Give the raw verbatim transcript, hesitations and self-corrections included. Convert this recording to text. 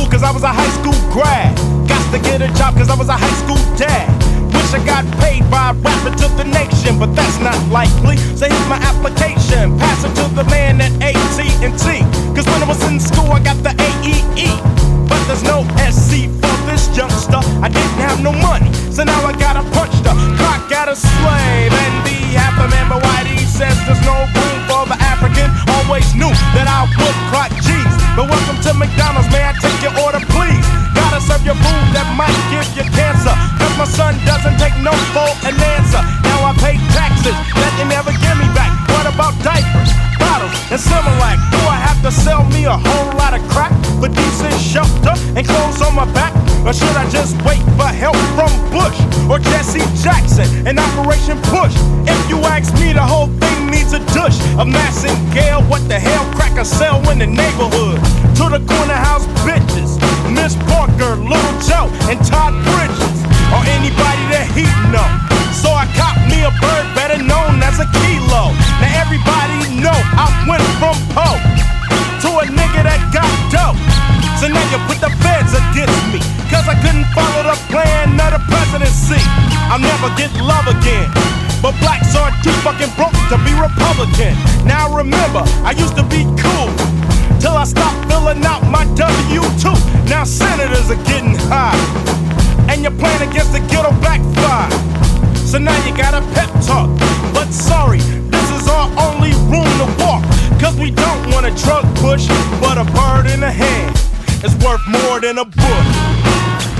school cause I was a high school grad. Got to get a job cause I was a high school dad. Wish I got paid by rapping to the nation, but that's not likely. So here's my application, pass it to the man at A T and T. Cause when I was in school I got the A E E, but there's no S C for this youngster. I didn't have no money, so now I gotta punch the clock at a slave and be half a man. But Whitey says there's no room for the African. Always knew that I would clock G's. But welcome to McDonald's, may I take your order please? Gotta serve your food that might give you cancer, cause my son doesn't take no for an answer. Now I pay taxes that they never give me back. What about diapers, bottles, and Similac? Do I have to sell me a whole lot of crack for decent shelter and clothes on my back? Or should I just wait for help from Bush or Jesse Jackson and Operation Push? If you ask me, the whole thing needs a douche of Massengale. What the hell crack a sell in the neighborhood? To the corner house bitches, Miss Parker, Little Joe, and Todd Bridges, or anybody that he know. So I cop me a bird better known as a kilo. Now everybody know I went from Poe to a nigga that got dope. So now you put the feds against me, cause I couldn't follow the plan of the presidency. I'll never get love again, but blacks are too fucking broke to be Republican. Now remember, I used to be cool till I stopped filling out my W two. Now senators are getting high, and you're playing against the ghetto backfire. So now you got a pep talk, but sorry, this is our only room to walk. Cause we don't want a drug push, but a bird in the hand is worth more than a book.